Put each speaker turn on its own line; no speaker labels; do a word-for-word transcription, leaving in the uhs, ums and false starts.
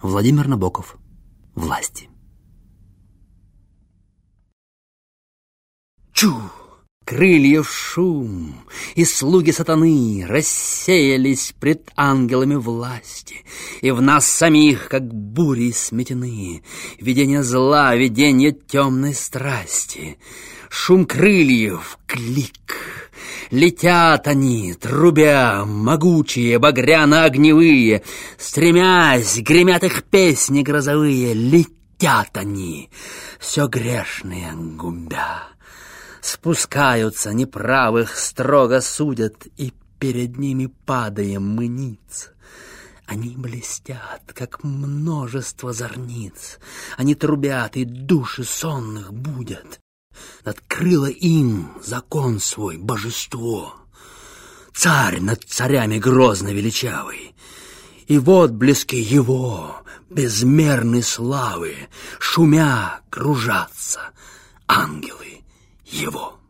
Владимир Набоков. Власти. Чу! Крыльев шум, и слуги сатаны рассеялись пред ангелами власти, и в нас самих, как бури сметены, видение зла, видение темной страсти. Шум крыльев, клик. Летят они, трубя, могучие, багряно-огневые, стремясь, гремят их песни грозовые. Летят они, все грешные губя. Спускаются, неправых строго судят, и перед ними падаем мы ниц. Они блестят, как множество зорниц. Они трубят и души сонных будят. Открыло им закон свой божество, царь над царями грозно величавый. И вот блески его безмерной славы, шумя кружатся ангелы его.